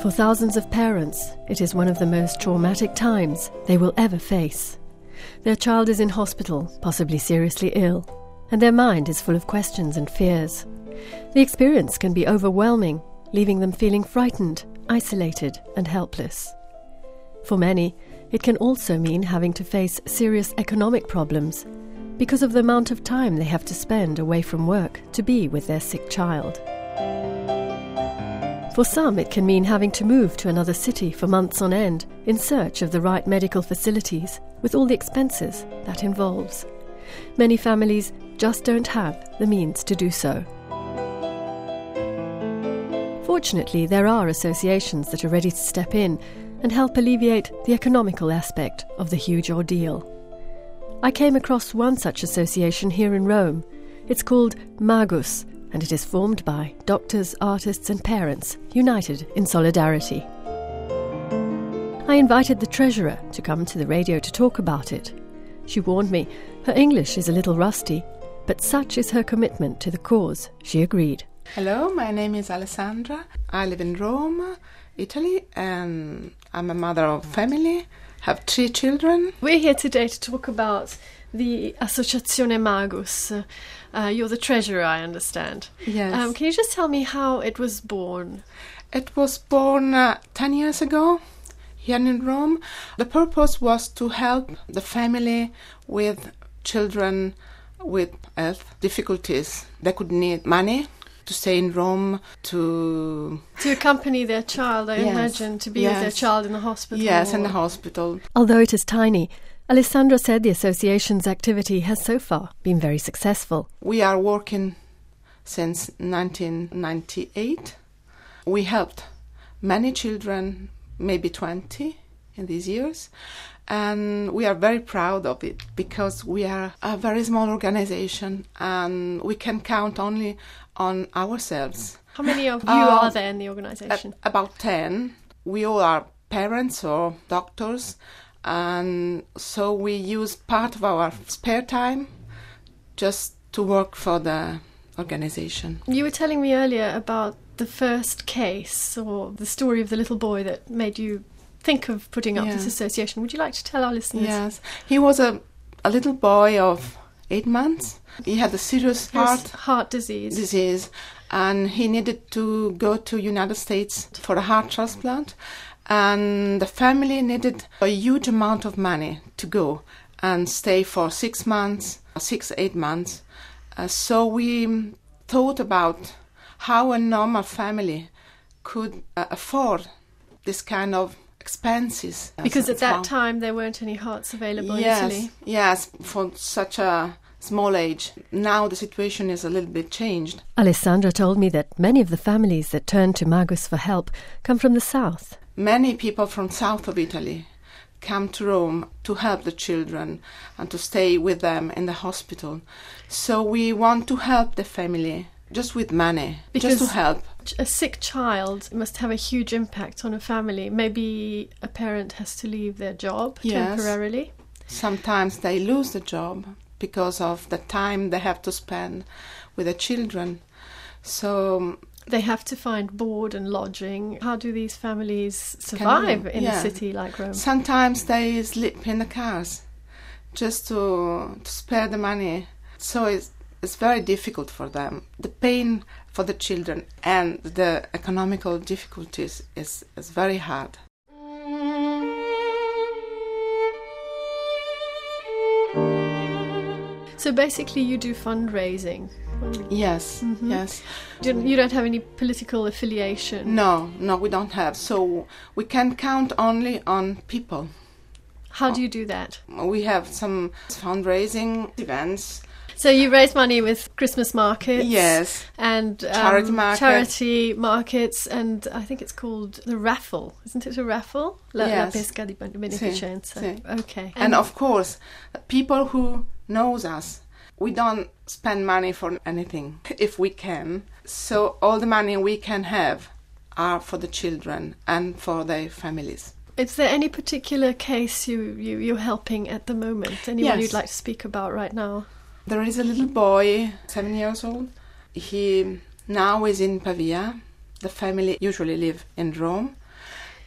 For thousands of parents, it is one of the most traumatic times they will ever face. Their child is in hospital, possibly seriously ill, and their mind is full of questions and fears. The experience can be overwhelming, leaving them feeling frightened, isolated, and helpless. For many, it can also mean having to face serious economic problems because of the amount of time they have to spend away from work to be with their sick child. For some, it can mean having to move to another city for months on end in search of the right medical facilities, with all the expenses that involves. Many families just don't have the means to do so. Fortunately, there are associations that are ready to step in and help alleviate the economical aspect of the huge ordeal. I came across one such association here in Rome. It's called Magus, and it is formed by doctors, artists and parents united in solidarity. I invited the treasurer to come to the radio to talk about it. She warned me her English is a little rusty, but such is her commitment to the cause, she agreed. Hello, my name is Alessandra. I live in Rome, Italy, and I'm a mother of family, have 3 children. We're here today to talk about the Associazione Magus. You're the treasurer, I understand. Yes. Can you just tell me how it was born? It was born 10 years ago here in Rome. The purpose was to help the family with children with health difficulties. They could need money to stay in Rome, to accompany their child, I Yes. imagine, to be with their child in the hospital. Yes, in the hospital. Although it is tiny, Alessandra said the association's activity has so far been very successful. We are working since 1998. We helped many children, maybe 20 in these years, and we are very proud of it because we are a very small organization and we can count only on ourselves. How many of you are there in the organization? About 10. We all are parents or doctors, and so we use part of our spare time just to work for the organization. You were telling me earlier about the first case, or the story of the little boy that made you think of putting up this association. Would you like to tell our listeners? Yes. He was a little boy of 8 months. He had a serious heart disease, and he needed to go to United States for a heart transplant, and the family needed a huge amount of money to go and stay for 6 months, 8 months. So we thought about how a normal family could afford this kind of expenses. Because at that time there weren't any hearts available in Italy. Yes, for such a small age. Now the situation is a little bit changed. Alessandra told me that many of the families that turn to Magus for help come from the south. Many people from south of Italy come to Rome to help the children and to stay with them in the hospital. So we want to help the family just with money, just to help. A sick child must have a huge impact on a family. Maybe a parent has to leave their job temporarily. Sometimes they lose the job because of the time they have to spend with the children. So they have to find board and lodging. How do these families survive in a city like Rome? Sometimes they sleep in the cars just to spare the money. So it's very difficult for them. The pain for the children and the economical difficulties is very hard. So basically you do fundraising? Yes, yes. You don't have any political affiliation? No, we don't have. So we can count only on people. How do you do that? We have some fundraising events. So you raise money with Christmas markets? Yes. And charity markets, and I think it's called the raffle. Isn't it a raffle? Yes. La pesca di beneficenza. Sì. Okay. And of course, people who knows us, we don't spend money for anything if we can. So all the money we can have are for the children and for their families. Is there any particular case you're helping at the moment? Anyone you'd like to speak about right now? There is a little boy, 7 years old. He now is in Pavia. The family usually live in Rome.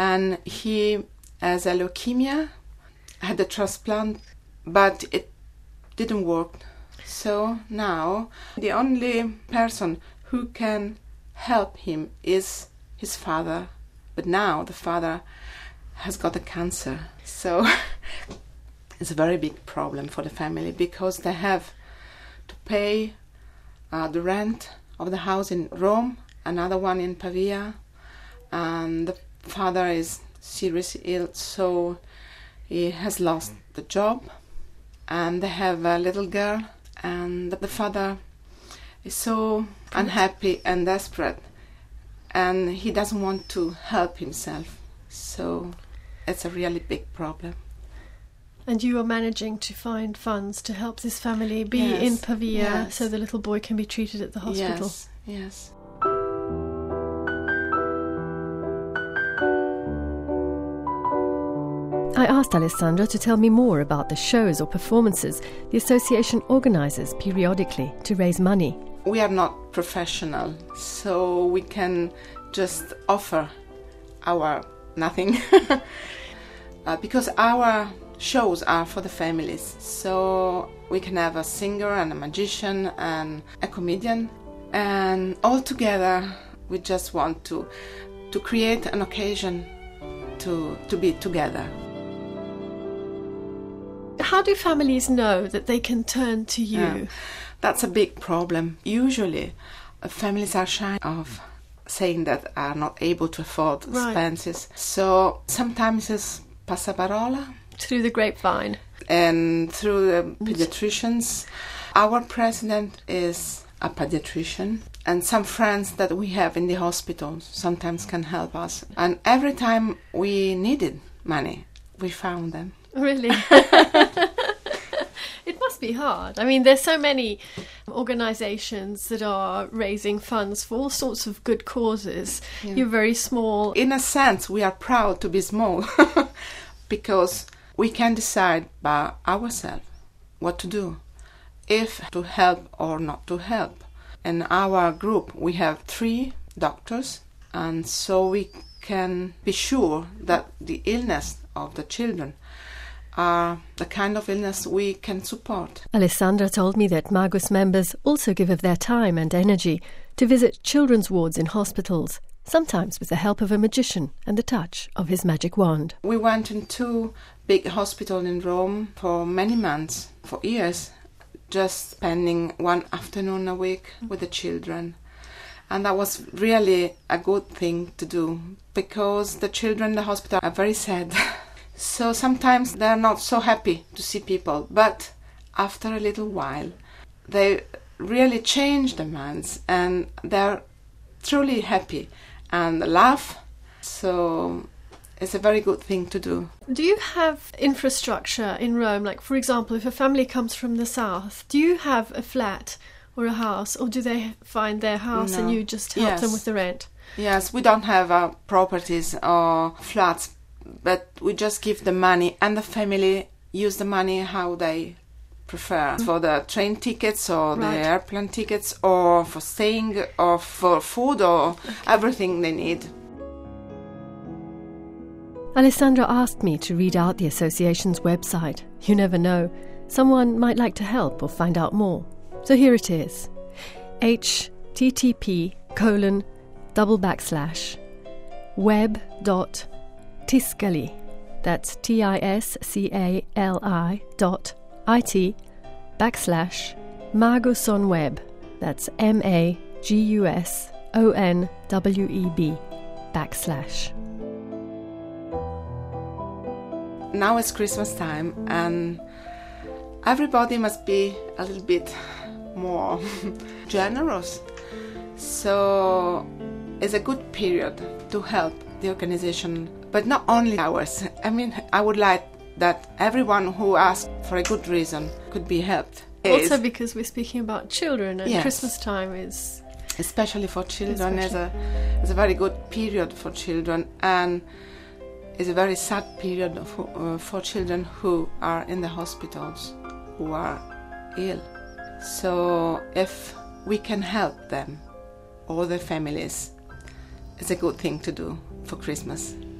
and he has a leukemia, had a transplant, but it didn't work. So now the only person who can help him is his father. But now the father has got a cancer. So it's a very big problem for the family, because they have to pay the rent of the house in Rome, another one in Pavia, and the father is seriously ill, so he has lost the job, and they have a little girl, and the father is so unhappy and desperate, and he doesn't want to help himself, so it's a really big problem. And you are managing to find funds to help this family be in Pavia, so the little boy can be treated at the hospital. Yes. I asked Alessandra to tell me more about the shows or performances the association organises periodically to raise money. We are not professional, so we can just offer our nothing. Because our shows are for the families, so we can have a singer and a magician and a comedian, and all together we just want to create an occasion to be together. How do families know that they can turn to you? That's a big problem. Usually families are shy of saying that are not able to afford expenses. So sometimes it's passaparola. Through the grapevine. And through the pediatricians. Our president is a pediatrician, and some friends that we have in the hospital sometimes can help us. And every time we needed money, we found them. Really? It must be hard. I mean, there's so many organisations that are raising funds for all sorts of good causes. Yeah. You're very small. In a sense, we are proud to be small because we can decide by ourselves what to do, if to help or not to help. In our group, we have 3 doctors, and so we can be sure that the illness of the children are the kind of illness we can support. Alessandra told me that Magus members also give of their time and energy to visit children's wards in hospitals, sometimes with the help of a magician and the touch of his magic wand. We went into big hospital in Rome for many months, for years, just spending one afternoon a week with the children. And that was really a good thing to do, because the children in the hospital are very sad. So sometimes they're not so happy to see people, but after a little while they really change their minds and they're truly happy and laugh. So it's a very good thing to do. Do you have infrastructure in Rome? Like, for example, if a family comes from the south, do you have a flat or a house, or do they find their house and you just help them with the rent? Yes, we don't have properties or flats, but we just give the money, and the family use the money how they prefer. For the train tickets or the airplane tickets, or for staying, or for food, or everything they need. Alessandra asked me to read out the association's website. You never know. Someone might like to help or find out more. So here it is. http://web.tiscali, that's tiscali.it/Magusonweb, that's MAGUSONWEB /. Now it's Christmas time, and everybody must be a little bit more generous. So it's a good period to help the organization, but not only ours. I mean, I would like that everyone who asks for a good reason could be helped. Also because we're speaking about children, and Christmas time is... Especially for children, is a very good period for children, and it's a very sad period for children who are in the hospitals, who are ill. So if we can help them, or their families, it's a good thing to do for Christmas.